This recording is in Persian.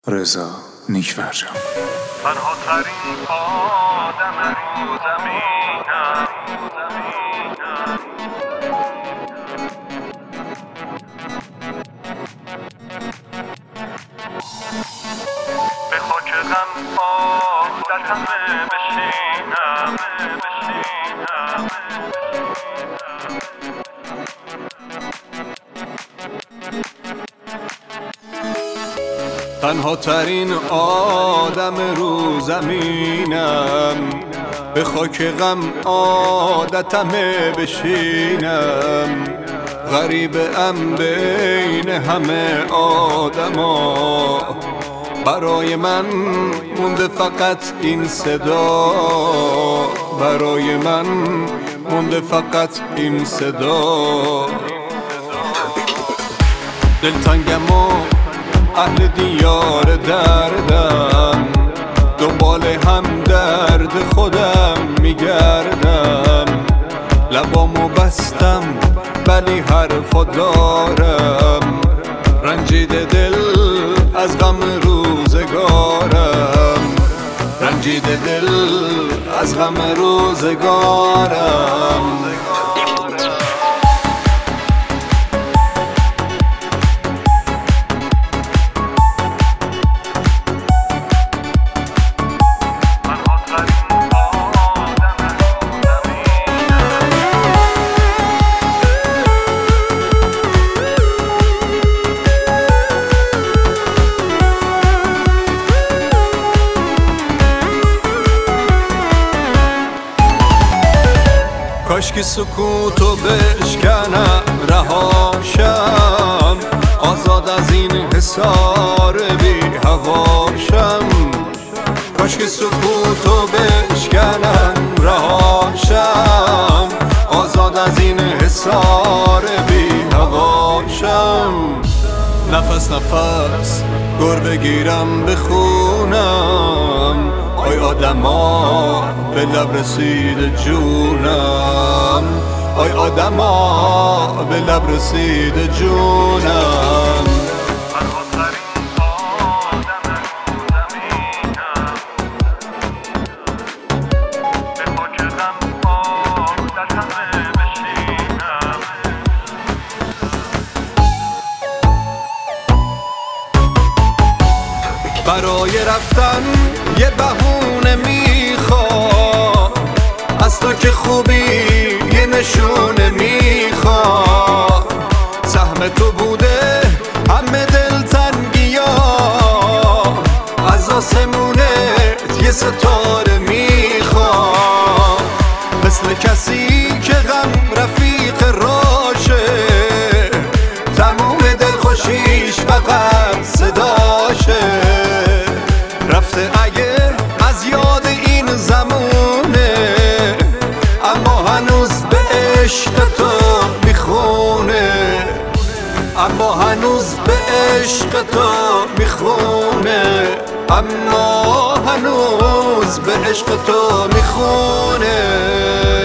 رضا نیک‌فرجام. تنها ترین آدم رو زمینم، به خاک غم در همه بشینم. تنها ترین آدم رو زمینم، به خاک غم عادتمه بشینم. غریبم بین همه آدما، برای من مونده فقط این صدا. برای من مونده فقط این صدا. دلتنگم و اهل دیار دردم، دنبال هم درد خودم میگردم. لبامو بستم ولی حرفا دارم، رنجیده دل از غم روزگارم. رنجیده دل از غم روزگارم. کاش که سکوتو بشکنم رهاشم، آزاد از این حصار بی هواشم. کاش که سکوتو بشکنم رهاشم، آزاد از این حصار بی هواشم. نفس نفس گر بگیرم بخونم، آی آدما به لب رسید جونم. آی آدما به لب رسید جونم. برای رفتن یه بهونه میخواد، از تو که خوبی یه نشونه میخواد. سهم تو بوده همه دلتنگیا، از آسمونت یه ستاره میخواد. مثل کسی که غم رفیق راشه، تموم دلخوشیش فقط صداشه. رفته اگه از یاد این زمونه، اما هنوز به عشق تو میخونه. اما هنوز به عشق تو میخونه. اما هنوز به عشق تو میخونه.